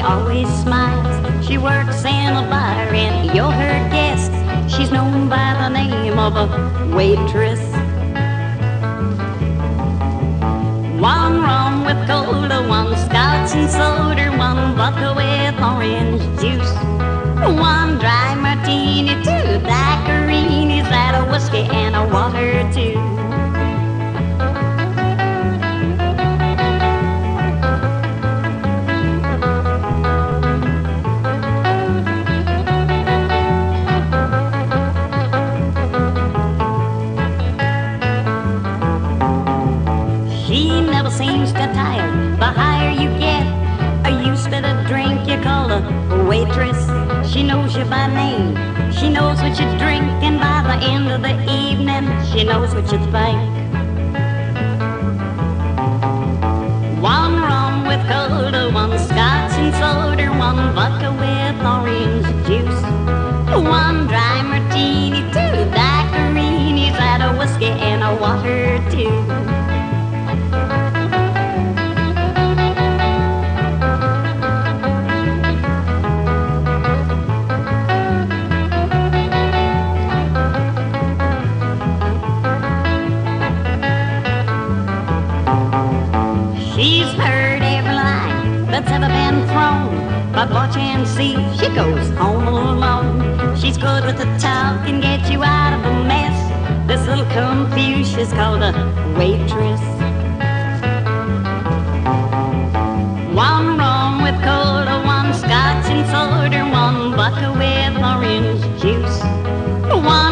always smiles. She works in a bar and you're her guest. She's known by the name of a waitress. One rum with cola, one scotch and soda, one vodka with orange juice, one dry martini, two daiquiris, that a whiskey and a water too. She never seems to tire. The higher you get, you spit a drink you call a waitress. She knows you by name. She knows what you drink, and by the end of the evening, she knows what you think. One rum with cola, one scotch and soda, one vodka with orange juice, one dry martini, two daiquiris, that a whiskey and a water too. She's heard every line that's ever been thrown, but watch and see, she goes home alone. She's good with the talk and get you out of a mess. This little Confucius called a waitress. One rum with cola, one scotch and soda, one vodka with orange juice, one